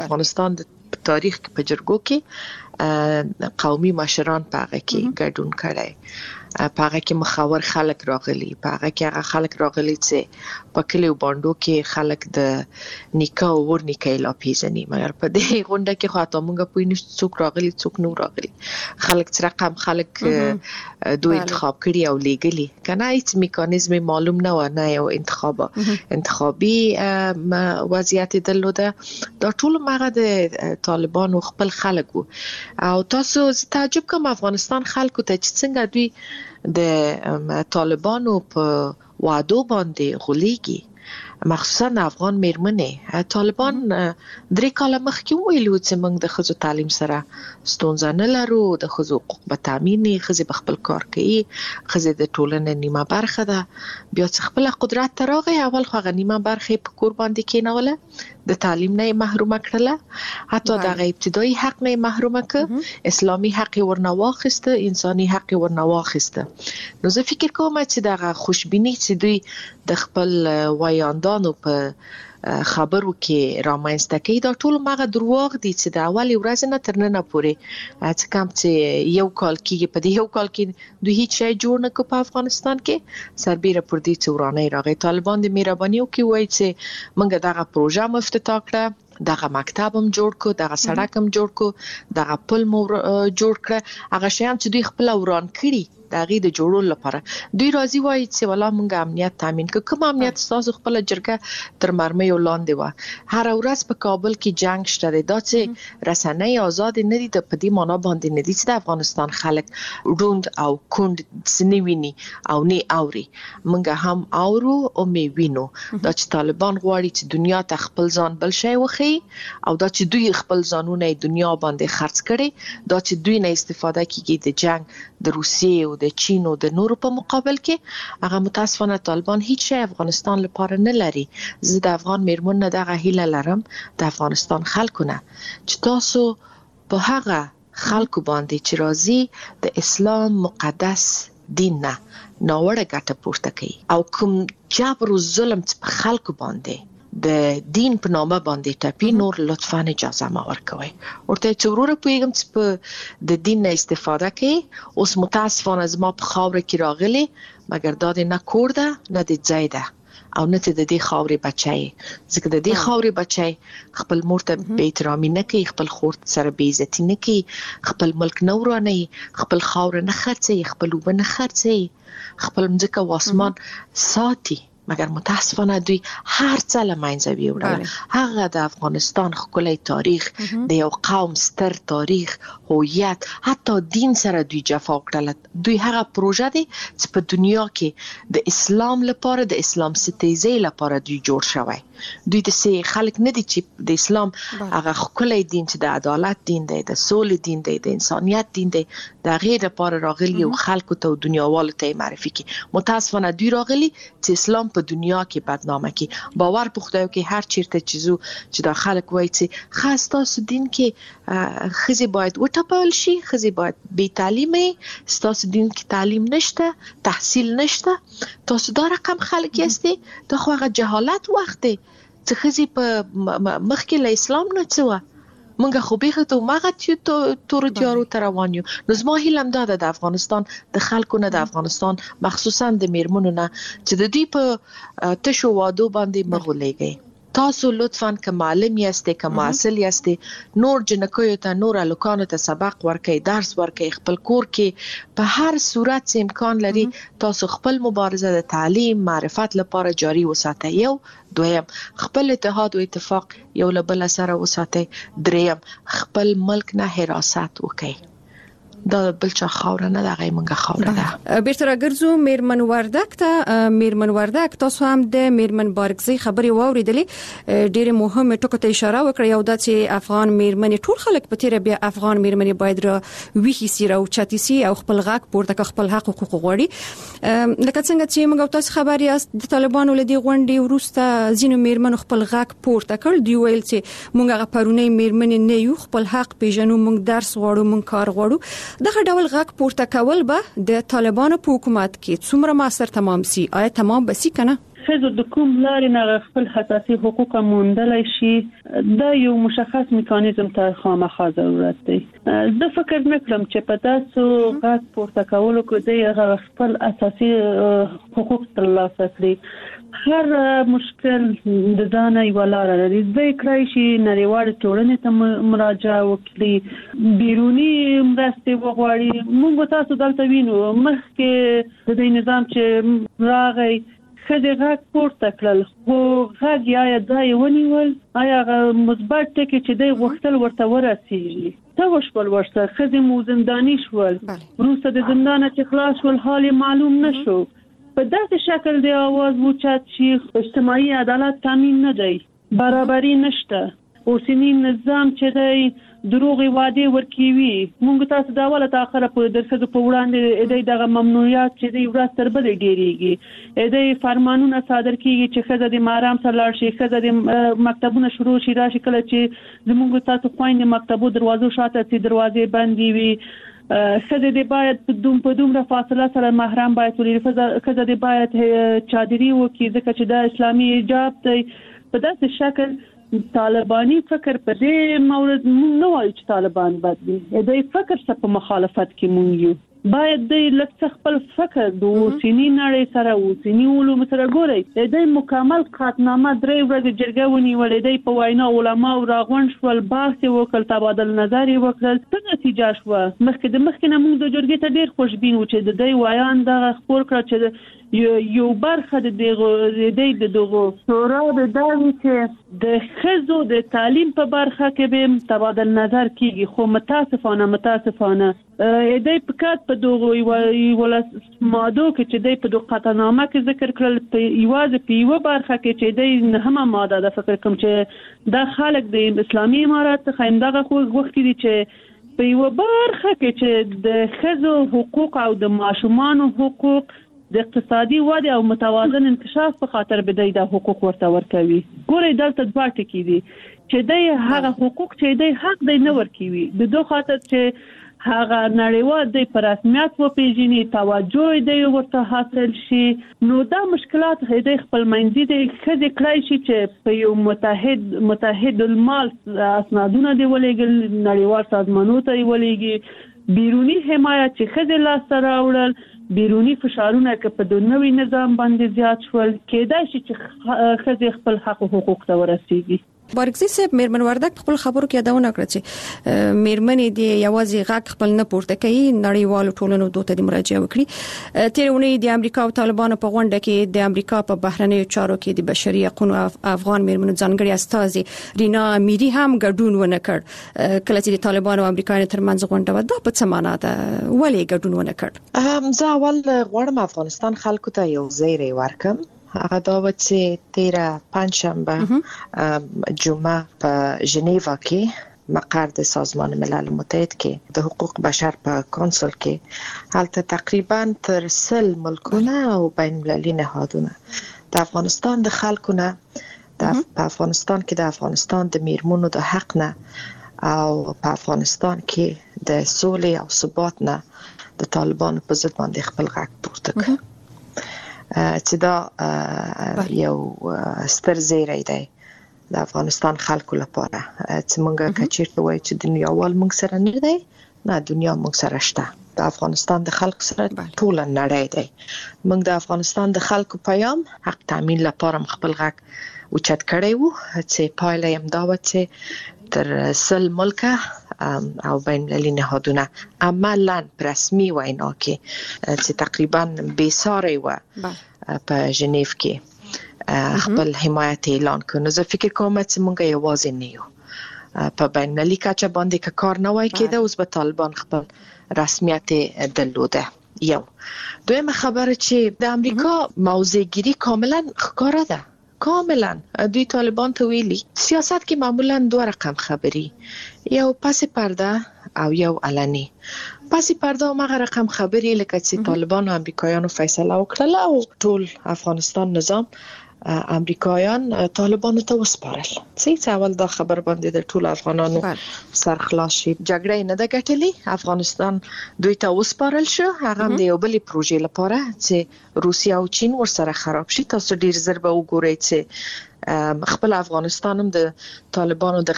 افغانستان د تاریخ په جرګو کې قومي مشران په هغه کې ګډون کړي، په هغه کې مخاور خلک راغلي، په هغه کې هغه خلک راغلي چې په کلیو باندې کې خلک د نیکه او ور نیکه لا پیژني، مګر په دې غونډه کې خو ته مونږ په نشو څوک راغلي څوک نو راغلي، خلک چې رقم خلک دوی انتخاب کړي او لګلي کنه، هیڅ میکانیزم معلوم نه و، نه یو انتخابي وضعیت درلوده. دا ټول مغه د طالبانو خپل خلک وو. او تاسو تعجب کوم افغانستان خلکو ته چې څنګه دوی د طالبانو په وعدو باندې غولېږي، مخصوصا افغان میرمنې. طالبان 3 کال مخکې ویلو چې موږ د ښځو تعلیم سره ستونزه نه لرو، د ښځو حقوق به تامین وي، ښځې به خپل کار کوي، ښځې د ټولنې نیمه برخه ده. بیا چې خپل قدرت ته راغی، اول خو هغه نیمه برخه په کور باندې کېنوله، د تعلیم نه محرومه کړله، حتی د ابتدایي حق نه محرومه کړه، اسلامي حق ورنه واخیسته، انساني حق ورنه واخیسته. نو زه فکر کوم چې دغه خوشبینی چې دوی د خپل وایاندانو په خبرو کې رامنځته کوي، دا ټول مغه دروغ دي چې د اول ورځ نه تر نن پورې چې کوم چې یو کال کې په دې یو کال کې دوی هیڅ شی جوړ نه کړ په افغانستان کې، سربېره پر دې چې ورانه راغی. طالبان د مهرباني کوي وایي چې موږ دغه پروژه افتتاح کړه، دغه مکتب هم جوړ کو، دغه سړک هم جوړ کو، دغه پل مو جوړ کړ، هغه شیان چې دوی خپل وران کړي دغه د جوړول لپاره دوی راځي وایي چې والا موږ امنیت تامین کوم امنیت تاسو خپل جرګه تر مرمۍ ولاندې و، هر ورځ په کابل کې جنگ شته، دا چې رسنۍ آزاد نه دي، د پدې معنا باندې نه دي چې د افغانستان خلک روند او کند سنوي ویني او نه اوري، موږ هم اورو او می وینو. دا چې طالبان غواړي چې دنیا ته خپل ځان بل شي وخی، او دا چې دوی خپل ځانونه دنیا باندې خرڅ کړي، دا چې دوی نه استفاده کوي د جنگ د روسیې او د چین او د نورو په مقابل کې، هغه متاسفانه طالبان هیڅ شی افغانستان لپاره نه لري. زه د افغان میرمنو دغه هیله لرم د افغانستان خلکو نه چې تاسو په هغه خلکو باندې چې راځي د اسلام مقدس دین نه ناوړه ګټه پورته کوي او کوم جبر او ظلم په خلکو باندې د دین په نامه باندې ټاپی، نور لطفاً اجازه ما ورکوي ورته چې وروره پوهیږم چې په د دین نه استفاده کوي. اوس متاسفانه زما په خاوره کې راغلي، مګر دا نه کور ده نه د ځای ده او نه د دې خاورې بچي، ځکه د دې خاورې بچي خپل مور ته بې احترامي نه کوي، خپل خور سره بې عزتي نه کوي، خپل ملک نه ورانوي، خپل خاوره نه خرڅوي، خپل اوبه نه خرڅوي، خپل مځکه او اسمان ساتي، مګر متاسفانه دوی هر څه له منځه ویوړل. هغه د افغانستان ښکلی تاریخ، د یو قوم ستر تاریخ، هویت، حتی دین سره دوی جفا وکړل. دوی هغه پروژه دی چې په دنیا کې د اسلام لپاره، د اسلام ستیزۍ لپاره دوی جوړ شوی. دوی د سي خلک نه دي چې د اسلام هغه ښکلی دین چې د عدالت دین دی، د سولې دین دی، د انسانیت دین دی، د غیر لپاره راغلي او خلکو ته او دنیاوالو ته معرفي کی. متاسفانه دوی راغلي چې اسلام په دنیا کې بدنامه کی. باور په خدای کې هر چیرته چې دا خلک وایي چې خاص تاسو دین کې خزي باید وټپل شي، خزي باید بې تعلیمه، تاسو دین کې تعلیم نشته، تحصیل نشته، تاسو دا رقم خلک یاستئ. دا خو هغه جهالت وخت دی چې خزي په مخکې له اسلام نه څه منګه خو به ته ماغه چې تور تیارو تر روان یو. نو زما هیله هم دا د افغانستان د خلکو نه، د افغانستان مخصوصا د میرمنو نه، چې د دوی په تشو وادو باندې مغولېږي. تاسو لطفاً که معلم یاستئ، که معسل یاستئ، نور جنکیو ته، نور الکانو ته سبق ورکړئ، درس ورکړئ، خپل کور کې په هر صورت امکان لري تاسو خپل مبارزه د تعلیم معرفت لپاره جاری وساتئ. یو دویم خپل اتحاد او اتفاق یو له بل سره وساتئ. دریم خپل ملک نه حراست وکړئ. دا بل چا خاوره نه ده، غیمنګه خاوره ده. بیرته راګرځو میرمن وردک ته. میرمن وردک، تاسو هم د میرمن بارګزی خبرې واوریدلې، ډېر مهمه ټکو ته اشاره وکړه، یو د چې افغان میرمنې ټول خلک په تیر بیا افغان میرمنې باید را ویخي سي او چاتيسي او خپل غاک پورته خپل حق حقوق غوړي. لکه څنګه چې موږ تاسو خبري یاست د طالبانو لدی غونډې ورسته زینو میرمنو خپل غاک پورته کړ، دی ویل چې موږ غپرونې میرمنې نه یو، خپل حق پیژنو، موږ درس غواړو، موږ کار غواړو. دغه ډول غږ پورته کول به د طالبانو په حکومت کې څومره موثر تمام سي؟ آیا تمام بسی کنه؟ خزو د کوم لارې نه خپل حساسي حقوق موندلای شي دا یو مشخص میکانیزم ته خامخا ضرورت دی. زه فکر نکړم چې په تاسو غږ پورته کولو کې د خپل اساسي حقوق ترلاسه کړي هر مشکل د ځانه یو لار لري. زه کړای شي نړیوال ټولنې ته مراجعه وکړي بیرونی مرستې وغواړي. موږ تاسو دلته وینو مخکې د دې نظام چې راغی خځې غږ پورته کړل خو غږ یا ځای ونیول آیا مثبت ټکي چې دی غوښتل ورته ورسیږي څه وشول ورته ښځې مو زنداني شول وروسته د زندانه چې خلاص شول حال معلوم نشو په داسې شکل د آواز اوچت شي اجتماعي عدالت تامین نه دی برابري نشته اوسنی نظام چې دی دروغي وعده ورکوي. موږ تاسو دا ولا تاخره په درسه په وړاندې د دغه ممنوعیت چې دی ورځ تر بلې ډیریږي د فرمانونه صادر کیږي چې خزه د مارام سره لاړ شي خزه د مکتبونه شروع شي راشي کله چې زموږ تاسو خويندې مکتبو دروازو شاته چې دروازې بندي وي خزه د باید په دومره فاصله سره محرم باید ولري خزه د باید چادري وکړي ځکه چې د اسلامي حجاب دی. په داسې شکل طالبانی فکر په دې مورد نه وایي چې طالبان بد دي د فکر څخه په مخالفت کې مونږ یو باید د لکه خپل فکر د اوسنی نړۍ سره اوسنی علوم سره ګوري د مکمل قاطنامه درې ورځې جرګه ونیولې د په وینا علما او راغون شول بحث وکړ تبادل نظر وکړل څه نتیجه شو مخکې د مخکنه موږ د جرګې ته ډیر خوشبین و چې د دې ویان د خبر کړ چې یو برخه د دغه شورا د داوی چې د خزو د تعلیم په برخه کې به تبادل نظر کیږي خو متاسفانه د پکات په دغه ماده کې چې د په دغه قطعنامه کې ذکر کړل په ایواز په یو برخه کې چې د همه ماده د فکر کوم چې د خلک د اسلامي امارات خیمدغه خو وخت دي چې په یو برخه کې چې د خزو حقوق او د ماشومان حقوق د اقتصادي وده او متوازن انکشاف په خاطر بدای د حقوق ورته ورکوي. ګورې دلته دوه ټکي دي چې د هغه حقوق چې د حق دی نه ورکوي د دوه خاطر چې هغه نړیوال د پر رسمیت و پیژني توجه دی ورته حاصل شي نو دا مشکلات د خپل منځي د خځې کړای شي چې په یو متحد المال اسنادونه دی ولېګل نړیوال سازمانونو ته ولېږي بیرونی حمایت چې خځې لاس سره وړل بیرونی فشارونه که په د نوې نظام باندې زیات شول کېدای شي چې خځې خپل حق او حقوق ته ورسیږي. بارګزی صاحب میرمن وردک خپل خبرو کې یادونه کړې چې میرمنې د یوازې غږ خپل نه پورته کوي نړیوالو ټولنو دوته د مراجعه وکړي. تیرونی د امریکا او طالبانو په غونډه کې د امریکا په بهرنیو چارو کې د بشري حقوقو افغان میرمنو ځانګړي استاذ رینا امیری هم ګډون ونه کړ کله چې د طالبانو او امریکایانو ترمنځ غونډه و دا په څه معنا ده ولې ګډون ونه کړ؟ زه اول غواړم افغانستان خلکو ته یو ځای ورکم هغه دا و چې تیره پنځشنبه جمعه په ژنیوا کې مقر د سازمان ملل متحد کې د حقوق بشر په کونسل کې هلته تقریبا تر 100 ملکونه او بین المللي نهادونه د افغانستان د خلکو نه په افغانستان کې د افغانستان د میرمنو د حق نه او په افغانستان کې د سولې او ثبات نه د طالبانو په ضد باندې خپل غږ پورته کړ چې دا یو ستر زیری دی د افغانستان خلکو لپاره چې موږ کچیرته وایو چې دنیاوال موږ سره نه دی نه دنیا موږ سره شته د افغانستان د خلکو سره ټول نړۍ دی موږ د افغانستان د خلکو پیام حق تامین لپاره خپل غږ اوچت کړی وو چې پایله یې دا و چې تر 100 ملکه او بین المللي نهادونه عملاً رسمي وینا کې چې تقریبا بې ساري و په ژنیو کې خپل حمایت اعلان کړ. زه فکر کوم چې موږ یوازې نه یو په بین المللي کچه باندې که کار نه وای کېده اوس به طالبان خپل رسمیت درلوده. یو دویمه خبره چې د امریکا موضع‌گیری کاملا ښکاره ده کاملا دوی طالبان ته ویلي سیاست کې معمولا دوه رقم خبري یو پس پرده او یو علني پس پرده هغه رقم خبري لکه چې طالبان او امریکایانو فیصله وکړه او ټول افغانستان نظام امریکایان طالبانو ته وسپارل. څه اول دا خبر باندې د ټول افغانانو سرخلاص شي. جګړه نه د ګټلې، افغانستان دوی ته وسپارل شو، هغه هم د یو بل پروژې لپاره چې روسیا او چین ورسره خراب شي. تاسو ډیر زر به وګورئ چې خپل افغانستان هم د طالبانو د